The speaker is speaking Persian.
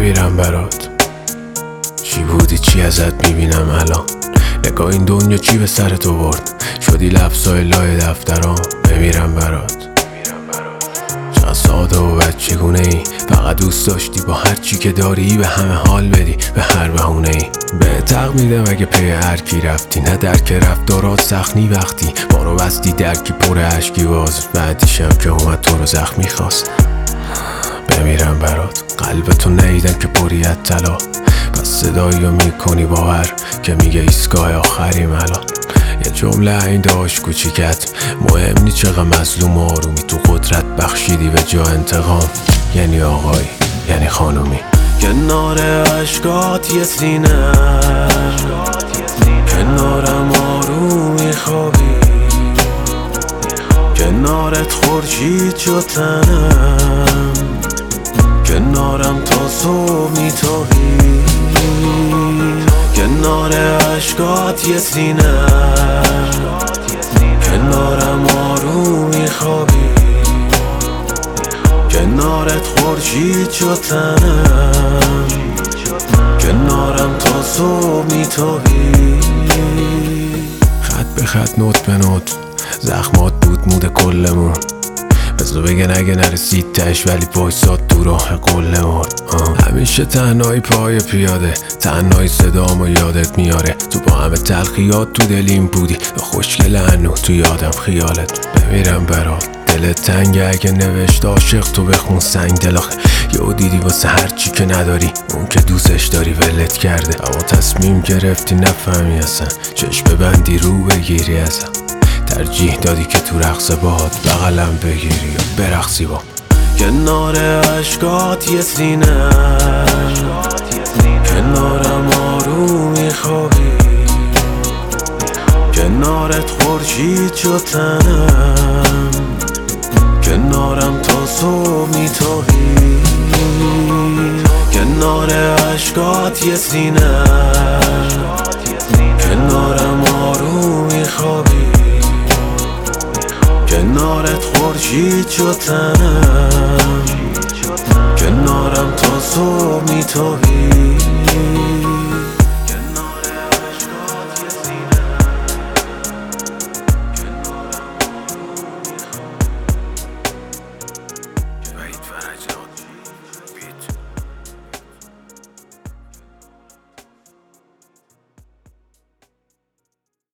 بمیرم برات. چی بودی چی ازت میبینم الان، نگاه این دنیا چی به سرت آورد، شدی لفظای لای دفترام. بمیرم برات. چقدر ساده و بچگونه ای، فقط دوست داشتی با هر چی که داری به همه حال بدی، به هر بهونه ای. به تق میدم اگه پی هر کی رفتی، نه درک رفتارات سخنی وقتی ما رو بستی درکی پر عشقی باز، بعدیشم که اومد تو رو زخمی خواست. بمیرم برات. قلبتو نیدم که پریت طلا، پس صدایی رو میکنی باور که میگه ایستگاه آخریم الان. یه جمله این داشت کوچیکت، مهم نی چقدر مظلوم آرومی، تو قدرت بخشیدی به جا انتقام. یعنی آقایی یعنی خانومی، کنار عشقات یه سینه، کنارم آرومی خوابی، کنارت خورشید شد تنم، کنارم تا صبح میتابی. کنار عشقات یه سینه، کنارم آرومی خوابی، کنارت خورشید شد تنم، کنارم تا صبح میتابی. خط به خط نوت به نوت زخمات بود مود کلمون، بذار بگن اگه نرسید تش ولی وایساد تو راه قلمون. همیشه تنهایی پای پیاده، تنهایی صدامو یادت میاره، تو با همه تلخیات تو دلیم بودی، خوشگل هنو تو یادم خیالت. بمیرم برات. دلت تنگه اگه نوشت عاشق تو بخون سنگ دلاخه، یهو دیدی واسه هر چی که نداری اون که دوستش داری ولت کرده، اما تصمیم گرفتی نفهمی اصلا، چشم ببندی رو بگیری ازم، ترجیح دادی که تو رقص باد بغلم بگیری یا برقصی با. کنار عشقات یه سینه، کنارم آرومی خوابی، کنارت خورشید شد تنم، کنارم تا صبح میتابی. کنار عشقات یه سینه، کنارم آرومی خوابی، کنارت خورشید شد تنم، کنارم تا صبح میتابی.